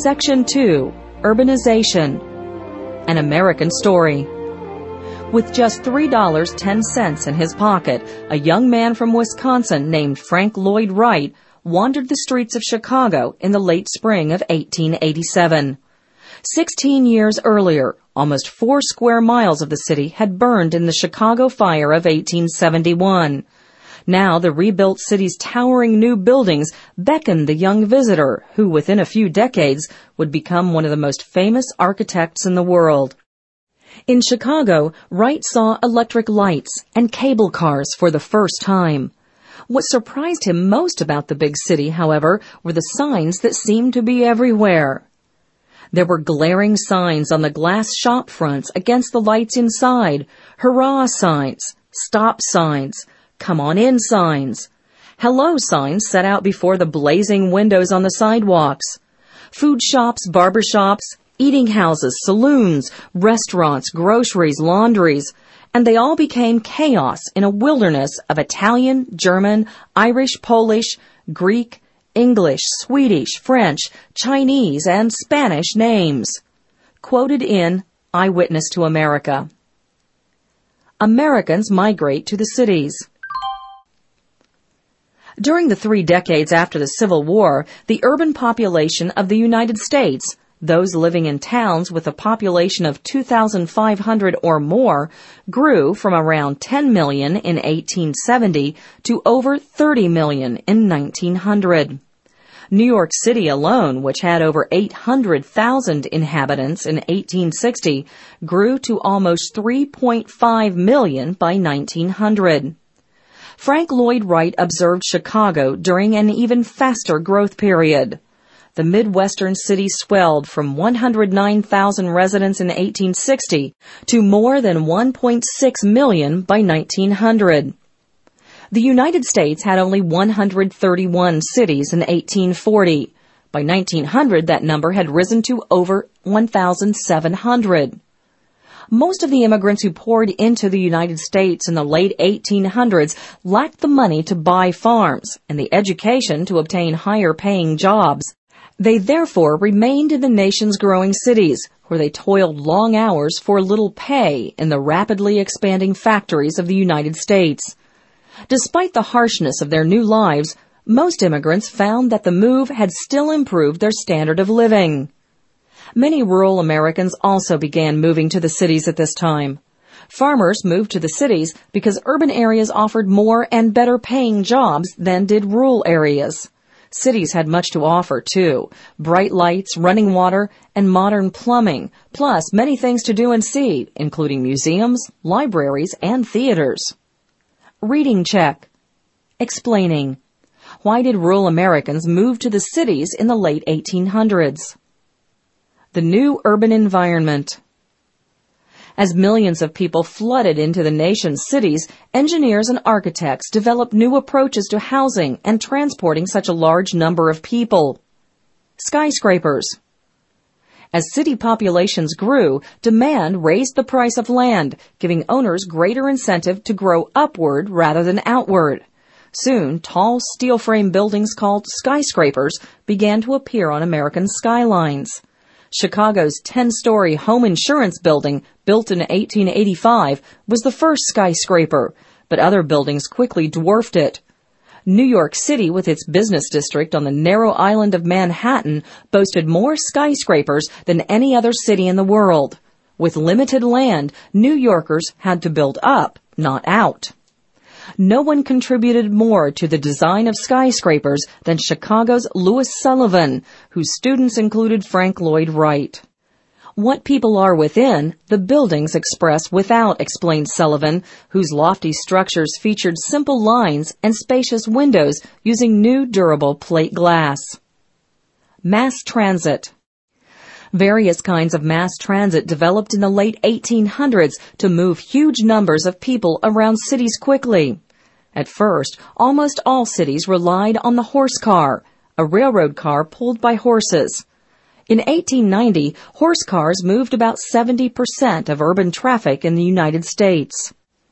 Section 2, Urbanization, an American Story. With just $3.10 in his pocket, a young man from Wisconsin named Frank Lloyd Wright wandered the streets of Chicago in the late spring of 1887. 16 years earlier, almost 4 square miles of the city had burned in the Chicago fire of 1871. Now the rebuilt city's towering new buildings beckoned the young visitor who, within a few decades, would become one of the most famous architects in the world. In Chicago, Wright saw electric lights and cable cars for the first time. What surprised him most about the big city, however, were the signs that seemed to be everywhere. There were glaring signs on the glass shop fronts against the lights inside, hurrah signs, stop signs, come on in signs, hello signs set out before the blazing windows on the sidewalks, food shops, barber shops, eating houses, saloons, restaurants, groceries, laundries, and they all became chaos in a wilderness of Italian, German, Irish, Polish, Greek, English, Swedish, French, Chinese, and Spanish names. Quoted in Eyewitness to America. Americans migrate to the cities. During the 3 decades after the Civil War, the urban population of the United States, those living in towns with a population of 2,500 or more, grew from around 10 million in 1870 to over 30 million in 1900. New York City alone, which had over 800,000 inhabitants in 1860, grew to almost 3.5 million by 1900. Frank Lloyd Wright observed Chicago during an even faster growth period. The Midwestern city swelled from 109,000 residents in 1860 to more than 1.6 million by 1900. The United States had only 131 cities in 1840. By 1900, that number had risen to over 1,700. Most of the immigrants who poured into the United States in the late 1800s lacked the money to buy farms and the education to obtain higher-paying jobs. They therefore remained in the nation's growing cities, where they toiled long hours for little pay in the rapidly expanding factories of the United States. Despite the harshness of their new lives, most immigrants found that the move had still improved their standard of living. Many rural Americans also began moving to the cities at this time. Farmers moved to the cities because urban areas offered more and better paying jobs than did rural areas. Cities had much to offer, too. Bright lights, running water, and modern plumbing, plus many things to do and see, including museums, libraries, and theaters. Reading check. Explaining. Why did rural Americans move to the cities in the late 1800s? The new urban environment. As millions of people flooded into the nation's cities, engineers and architects developed new approaches to housing and transporting such a large number of people. Skyscrapers. As city populations grew, demand raised the price of land, giving owners greater incentive to grow upward rather than outward. Soon, tall steel frame buildings called skyscrapers began to appear on American skylines. Chicago's 10-story home insurance building, built in 1885, was the first skyscraper, but other buildings quickly dwarfed it. New York City, with its business district on the narrow island of Manhattan, boasted more skyscrapers than any other city in the world. With limited land, New Yorkers had to build up, not out. No one contributed more to the design of skyscrapers than Chicago's Louis Sullivan, whose students included Frank Lloyd Wright. What people are within, the buildings express without, explained Sullivan, whose lofty structures featured simple lines and spacious windows using new durable plate glass. Mass transit. Various kinds of mass transit developed in the late 1800s to move huge numbers of people around cities quickly. At first, almost all cities relied on the horse car, a railroad car pulled by horses. In 1890, horse cars moved about 70% of urban traffic in the United States.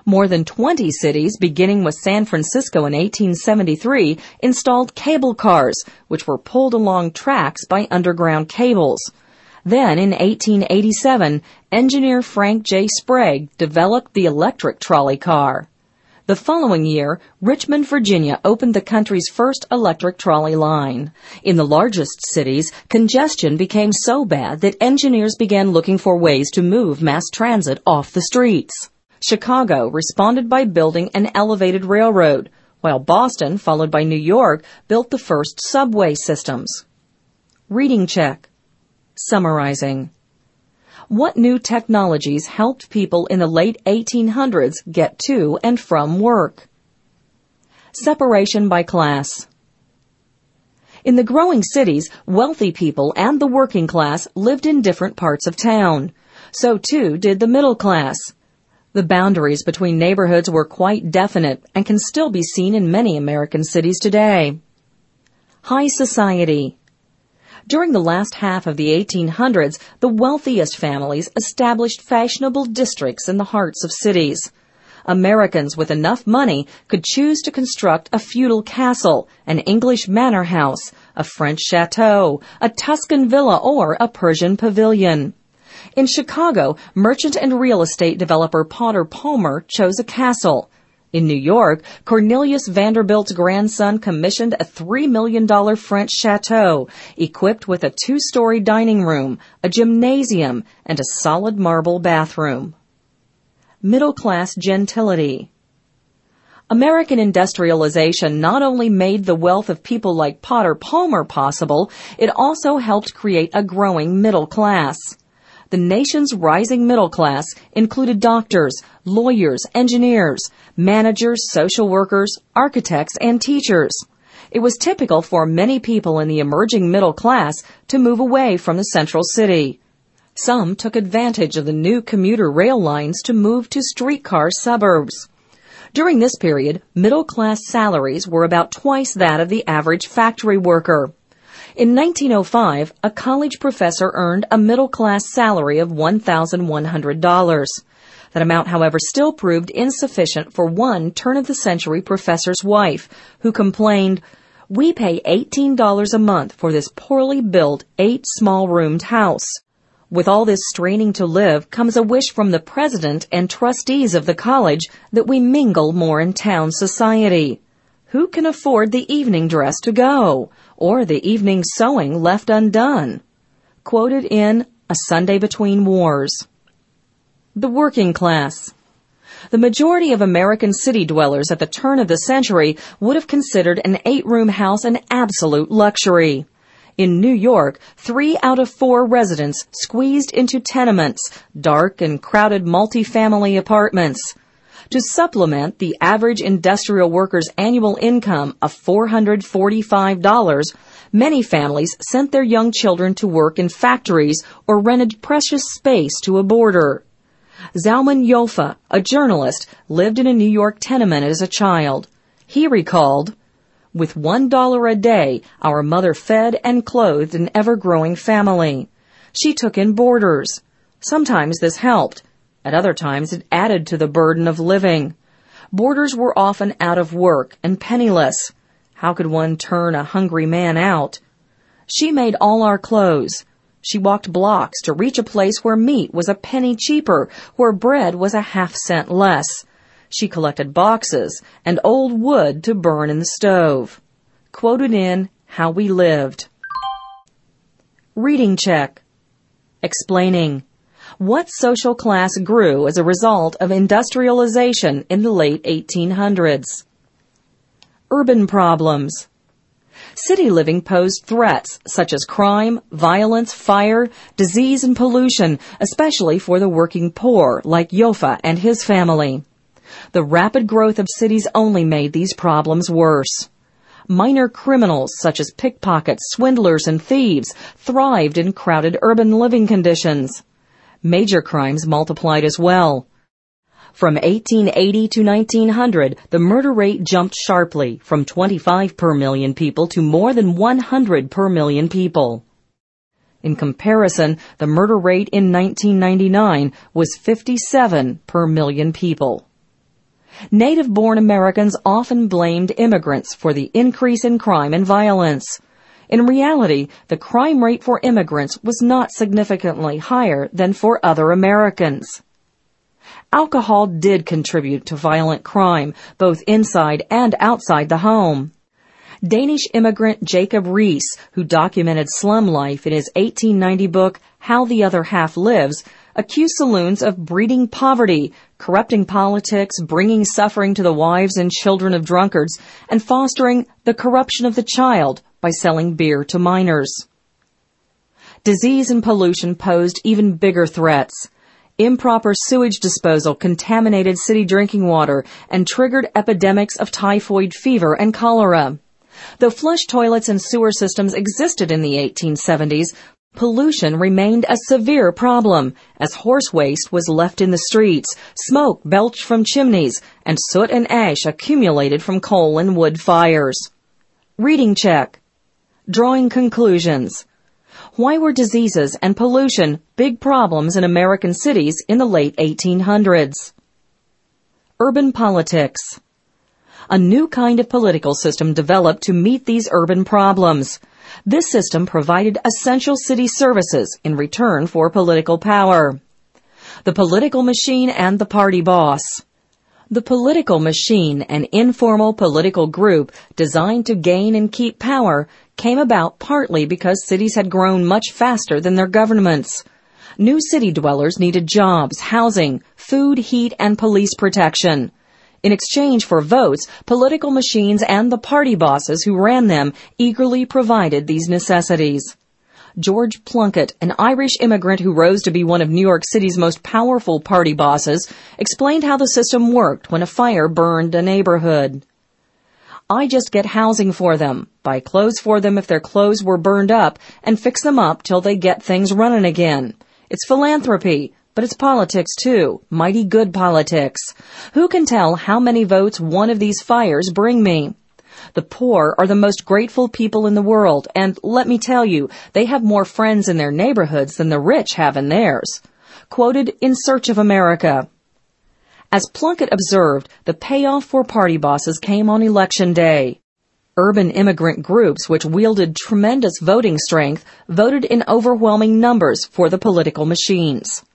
More than 20 cities, beginning with San Francisco in 1873, installed cable cars, which were pulled along tracks by underground cables. Then, in 1887, engineer Frank J. Sprague developed the electric trolley car. The following year, Richmond, Virginia opened the country's first electric trolley line. In the largest cities, congestion became so bad that engineers began looking for ways to move mass transit off the streets. Chicago responded by building an elevated railroad, while Boston, followed by New York, built the first subway systems. Reading check. Summarizing. What new technologies helped people in the late 1800s get to and from work? Separation by class. In the growing cities, wealthy people and the working class lived in different parts of town. So too did the middle class. The boundaries between neighborhoods were quite definite and can still be seen in many American cities today. High society. During the last half of the 1800s, the wealthiest families established fashionable districts in the hearts of cities. Americans with enough money could choose to construct a feudal castle, an English manor house, a French chateau, a Tuscan villa, or a Persian pavilion. In Chicago, merchant and real estate developer Potter Palmer chose a castle. In New York, Cornelius Vanderbilt's grandson commissioned a $3 million French chateau, equipped with a 2-story dining room, a gymnasium, and a solid marble bathroom. Middle-class gentility. American industrialization not only made the wealth of people like Potter Palmer possible, it also helped create a growing middle class. The nation's rising middle class included doctors, lawyers, engineers, managers, social workers, architects, and teachers. It was typical for many people in the emerging middle class to move away from the central city. Some took advantage of the new commuter rail lines to move to streetcar suburbs. During this period, middle-class salaries were about twice that of the average factory worker. In 1905, a college professor earned a middle-class salary of $1,100. That amount, however, still proved insufficient for one turn-of-the-century professor's wife, who complained, "We pay $18 a month for this poorly built 8-small-roomed house." With all this straining to live comes a wish from the president and trustees of the college that we mingle more in town society. Who can afford the evening dress to go, or the evening sewing left undone? Quoted in A Sunday Between Wars. The working class. The majority of American city dwellers at the turn of the century would have considered an 8-room house an absolute luxury. In New York, 3 out of 4 residents squeezed into tenements, dark and crowded multi-family apartments. To supplement the average industrial worker's annual income of $445, many families sent their young children to work in factories or rented precious space to a boarder. Zalman Yofa, a journalist, lived in a New York tenement as a child. He recalled, "With $1 a day, our mother fed and clothed an ever-growing family. She took in boarders. Sometimes this helped. At other times, it added to the burden of living. Boarders were often out of work and penniless. How could one turn a hungry man out? She made all our clothes. She walked blocks to reach a place where meat was a penny cheaper, where bread was a half-cent less. She collected boxes and old wood to burn in the stove." Quoted in How We Lived. Reading check. Explaining. What social class grew as a result of industrialization in the late 1800s? Urban problems. City living posed threats such as crime, violence, fire, disease, and pollution, especially for the working poor, like Yofa and his family. The rapid growth of cities only made these problems worse. Minor criminals, such as pickpockets, swindlers, and thieves, thrived in crowded urban living conditions. Major crimes multiplied as well. From 1880 to 1900, the murder rate jumped sharply from 25 per million people to more than 100 per million people. In comparison, the murder rate in 1999 was 57 per million people. Native-born Americans often blamed immigrants for the increase in crime and violence. In reality, the crime rate for immigrants was not significantly higher than for other Americans. Alcohol did contribute to violent crime, both inside and outside the home. Danish immigrant Jacob Riis, who documented slum life in his 1890 book, How the Other Half Lives, accused saloons of breeding poverty, corrupting politics, bringing suffering to the wives and children of drunkards, and fostering the corruption of the child by selling beer to minors. Disease and pollution posed even bigger threats. Improper sewage disposal contaminated city drinking water and triggered epidemics of typhoid fever and cholera. Though flush toilets and sewer systems existed in the 1870s, pollution remained a severe problem, as horse waste was left in the streets, smoke belched from chimneys, and soot and ash accumulated from coal and wood fires. Reading check. Drawing conclusions. Why were diseases and pollution big problems in American cities in the late 1800s? Urban politics. A new kind of political system developed to meet these urban problems. This system provided essential city services in return for political power. The political machine and the party boss. The political machine, an informal political group designed to gain and keep power, came about partly because cities had grown much faster than their governments. New city dwellers needed jobs, housing, food, heat, and police protection. In exchange for votes, political machines and the party bosses who ran them eagerly provided these necessities. George Plunkett, an Irish immigrant who rose to be one of New York City's most powerful party bosses, explained how the system worked when a fire burned a neighborhood. I just get housing for them, buy clothes for them if their clothes were burned up, and fix them up till they get things running again. It's philanthropy, but it's politics too, mighty good politics. Who can tell how many votes one of these fires bring me? The poor are the most grateful people in the world, and let me tell you, they have more friends in their neighborhoods than the rich have in theirs. Quoted in Search of America. As Plunkett observed, the payoff for party bosses came on election day. Urban immigrant groups, which wielded tremendous voting strength, voted in overwhelming numbers for the political machines.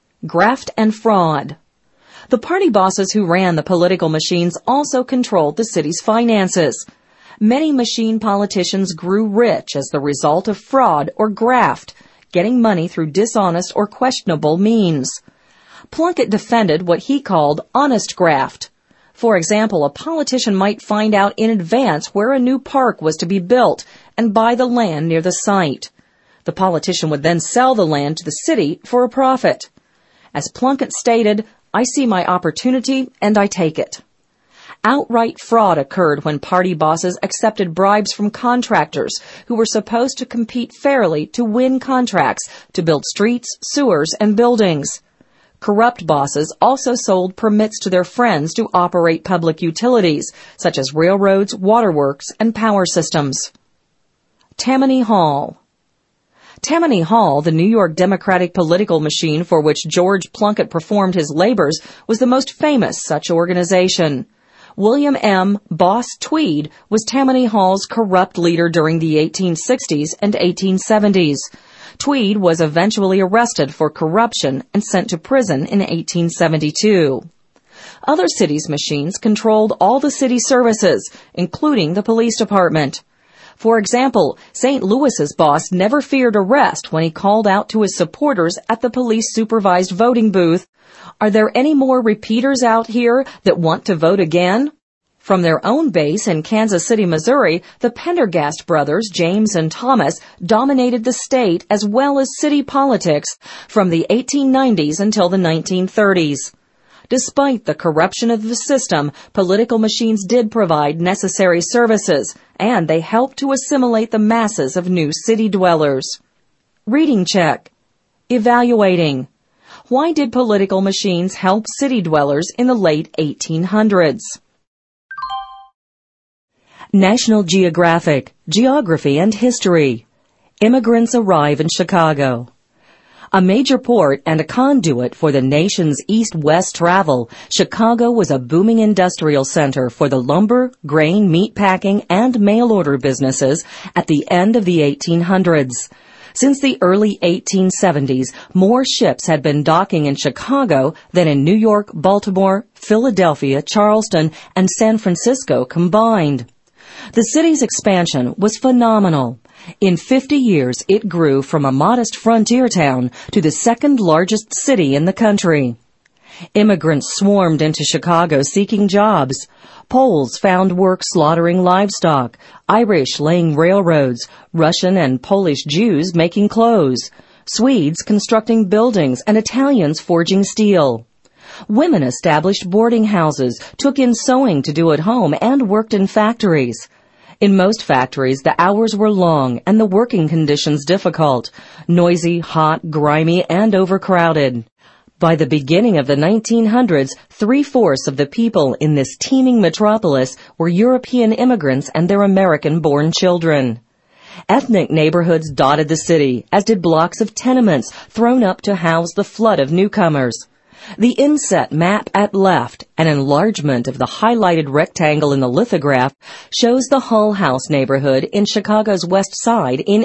Graft and fraud. The party bosses who ran the political machines also controlled the city's finances. Many machine politicians grew rich as the result of fraud or graft, getting money through dishonest or questionable means. Plunkett defended what he called honest graft. For example, a politician might find out in advance where a new park was to be built and buy the land near the site. The politician would then sell the land to the city for a profit. As Plunkett stated, I see my opportunity and I take it. Outright fraud occurred when party bosses accepted bribes from contractors who were supposed to compete fairly to win contracts to build streets, sewers, and buildings. Corrupt bosses also sold permits to their friends to operate public utilities, such as railroads, waterworks, and power systems. Tammany Hall. Tammany Hall, the New York Democratic political machine for which George Plunkett performed his labors, was the most famous such organization. William M. Boss Tweed was Tammany Hall's corrupt leader during the 1860s and 1870s. Tweed was eventually arrested for corruption and sent to prison in 1872. Other cities' machines controlled all the city services, including the police department. For example, St. Louis's boss never feared arrest when he called out to his supporters at the police-supervised voting booth, "Are there any more repeaters out here that want to vote again?" From their own base in Kansas City, Missouri, the Pendergast brothers, James and Thomas, dominated the state as well as city politics from the 1890s until the 1930s. Despite the corruption of the system, political machines did provide necessary services, and they helped to assimilate the masses of new city dwellers. Reading check. Evaluating. Why did political machines help city dwellers in the late 1800s? National Geographic, Geography and History. Immigrants arrive in Chicago. A major port and a conduit for the nation's east-west travel, Chicago was a booming industrial center for the lumber, grain, meat packing, and mail-order businesses at the end of the 1800s. Since the early 1870s, more ships had been docking in Chicago than in New York, Baltimore, Philadelphia, Charleston, and San Francisco combined. The city's expansion was phenomenal. In 50 years, it grew from a modest frontier town to the second largest city in the country. Immigrants swarmed into Chicago seeking jobs. Poles found work slaughtering livestock, Irish laying railroads, Russian and Polish Jews making clothes, Swedes constructing buildings, and Italians forging steel. Women established boarding houses, took in sewing to do at home, and worked in factories. In most factories, the hours were long and the working conditions difficult, noisy, hot, grimy, and overcrowded. By the beginning of the 1900s, 3/4 of the people in this teeming metropolis were European immigrants and their American-born children. Ethnic neighborhoods dotted the city, as did blocks of tenements thrown up to house the flood of newcomers. The inset map at left, an enlargement of the highlighted rectangle in the lithograph, shows the Hull House neighborhood in Chicago's West Side in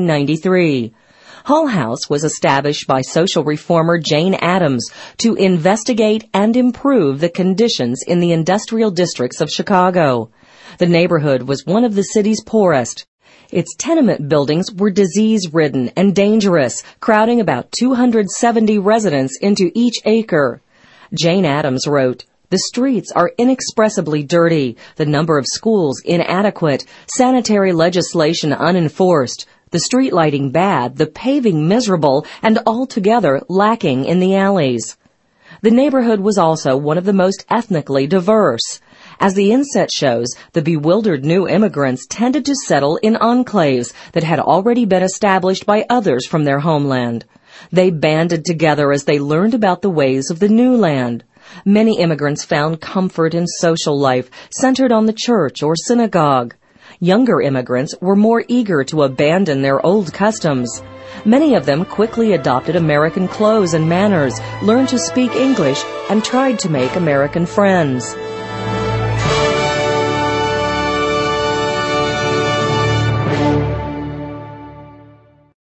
1893. Hull House was established by social reformer Jane Addams to investigate and improve the conditions in the industrial districts of Chicago. The neighborhood was one of the city's poorest. Its tenement buildings were disease-ridden and dangerous, crowding about 270 residents into each acre. Jane Addams wrote, "The streets are inexpressibly dirty, the number of schools inadequate, sanitary legislation unenforced, the street lighting bad, the paving miserable, and altogether lacking in the alleys." The neighborhood was also one of the most ethnically diverse. As the inset shows, the bewildered new immigrants tended to settle in enclaves that had already been established by others from their homeland. They banded together as they learned about the ways of the new land. Many immigrants found comfort in social life centered on the church or synagogue. Younger immigrants were more eager to abandon their old customs. Many of them quickly adopted American clothes and manners, learned to speak English, and tried to make American friends.